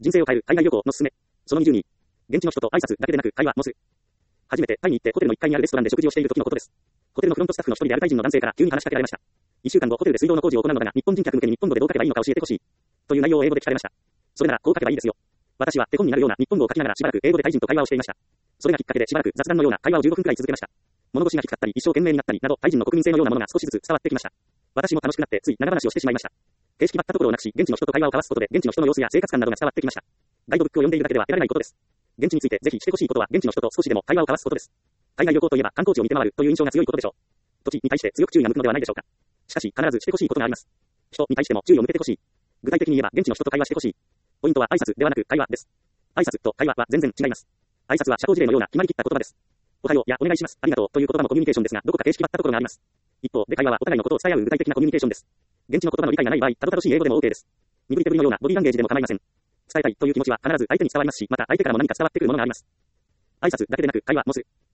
人生を変える海外旅行のすすめ。その22。現地の人と挨拶だけでなく会話もす。初めてタイに行ってホテルの1階にあるレストランで食事をしている時のことです。ホテルのフロントスタッフの一人であるタイ人の男性から急に話しかけられました。1週間後ホテルで水道の工事を行うのだが、日本人客向けに日本語でどう書けばいいのか教えてほしい。という内容を英語で聞かれました。それならこう書けばいいですよ。私は手本になるような日本語を書きながらしばらく英語でタイ人と会話をしていました。それがきっかけでしばらく雑談のような会話を15分くらい続けました。物腰が低かったり一生懸命になったりなどタイ人の国民性のようなものが少しずつ伝わってきました。私も楽しくなってつい長話をしてしまいました。形式ばったところをなくし、現地の人と会話を交わすことで現地の人の様子や生活感などが伝わってきました。ガイドブックを読んでいるだけでは得られないことです。現地についてぜひしてほしいことは現地の人と少しでも会話を交わすことです。海外旅行といえば観光地を見て回るという印象が強いことでしょう。土地に対して強く注意が向くのではないでしょうか。しかし必ずしてほしいことがあります。人に対しても注意を向けてほしい。具体的に言えば現地の人と会話してほしい。ポイントは挨拶ではなく会話です。挨拶と会話は全然違います。挨拶は社交辞令のような決まりきった言葉です。おはようやお願いします、ありがとうという言葉もコミュニケーションですが、どこか形式ばったところがあります。一方で会話はお互いのことを伝え合う具体的なコミュニケーションです。現地の言葉の理解がない場合、たどたどしい英語でも OK です。身振り手振りのようなボディーランゲージでも構いません。伝えたいという気持ちは必ず相手に伝わりますし、また相手からも何か伝わってくるものがあります。挨拶だけでなく会話もす。